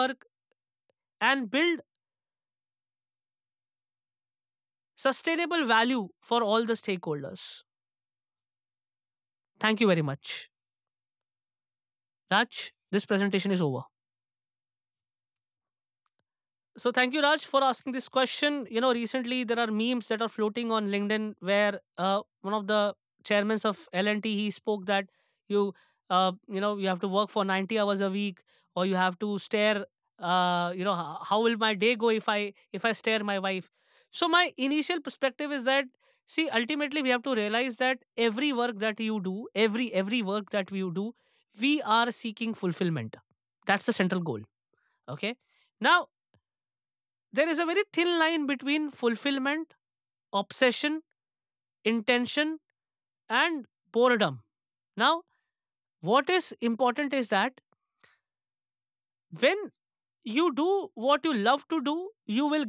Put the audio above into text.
work and build sustainable value for all the stakeholders. Thank you very much. Raj, this presentation is over. So thank you, Raj, for asking this question. Recently there are memes that are floating on LinkedIn where one of the chairmen of L&T, he spoke that you have to work for 90 hours a week, or you have to stare. How will my day go if I stare my wife? So my initial perspective is that, see, ultimately we have to realize that every work that you do, every work that you do, we are seeking fulfillment. That's the central goal. Okay. Now there is a very thin line between fulfillment, obsession, intention, and boredom. Now, what is important is that when you do what you love to do, you will